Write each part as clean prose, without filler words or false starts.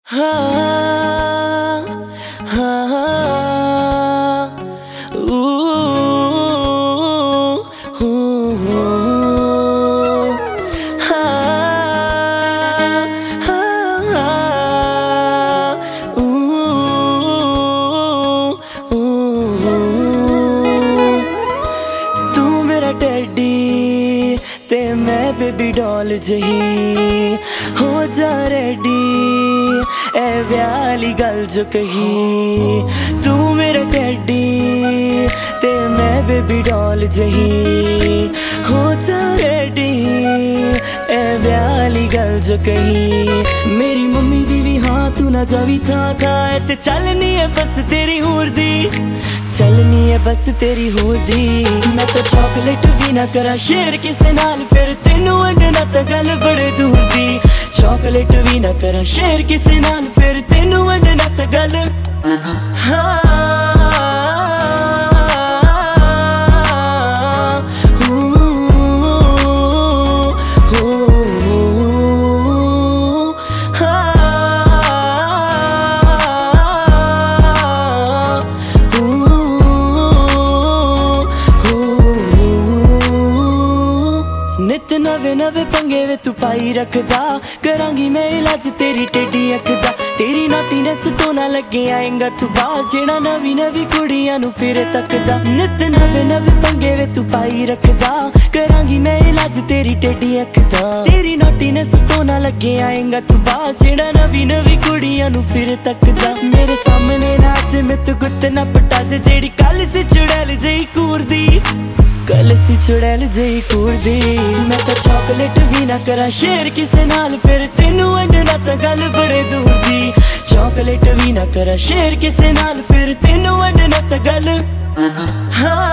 हाँ, हाँ, तू मेरा टेडी ते मैं बेबी डॉल जही हो जा रेडी ए व्याली गल जो कही। तू मेरा टेडी ते मैं बेबी डॉल जही हो जा रेडी ए व्याली गल जो कही। मेरी मम्मी दी भी हाँ तू ना जावी था खाए ते चलनी है बस तेरी हूर दी, चलनी है बस तेरी हूर दी। मैं तो चॉकलेट भी ना करा शेयर किसे नाल फिर तेनू अडना तो गल बड़े दूर दी। चॉकलेट भी ना करा शेयर किसे नाल फिर तेनू अडना तो गल हाँ। नित नवे नवे पंगे वे तू पाई रखदा, करांगी मैं इलाज तेरी टेडी अख दा। तेरी नॉटीनेस तो ना लगे आएगा तू बाज जेड़ा नवी नवी कुड़ियां नु फिर तकदा। नित नवे नवे पंगे वे तू पाई रखदा, करांगी मैं इलाज तेरी टेडी अख दा। तेरी नॉटीनेस तो ना लगे आएगा तू बाज जेड़ा नवी नवी कुड़ियां नु फिर तकदा। मेरे सामने नाच मैं तू गुत्त ना पटा जेड़ी कल से चुड़ैल जई कूरदी, कल सी चुड़ैल जई कूरदी। मैं तो चॉकलेट भी ना करा शेयर किसे नाल फिर तेनू अडना तो गल बड़े दूर दी। चॉकलेट भी ना करा शेयर किसे नाल फिर तेनू अडना तो गल हाँ।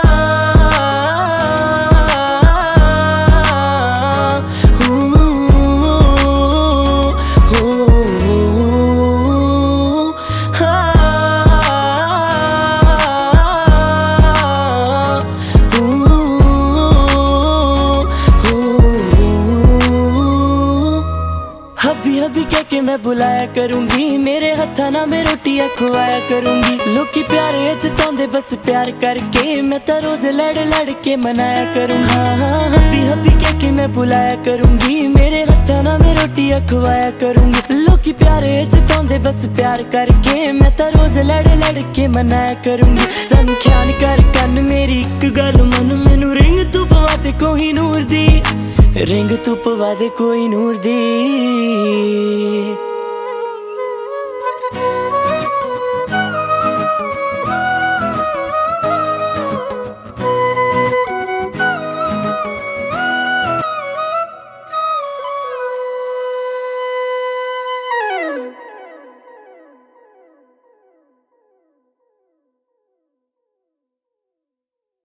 हबी हबी कह के मैं बुलाया करूंगी, मेरे हथा ना मैं रोटियां खुआया करूंगी। लोकी प्यारे जतांदे बस प्यार करके मैं तो रोज लड़ लड़ के मनाया करूंगी। हाँ हाँ हबी हबी कह के मैं बुलाया करूंगी, मेरे हथा ना मैं रोटियां खुआया करूंगी। लोकी प्यारे जतांदे बस प्यार करके मैं तो रोज लड़ लड़ के मनाया करूंगी। संख्यान कर कन मेरी एक गल मन मैनू रिंग तू पवा दे कोई नूर दी, रिंग तू पवा दे कोई नूर दी।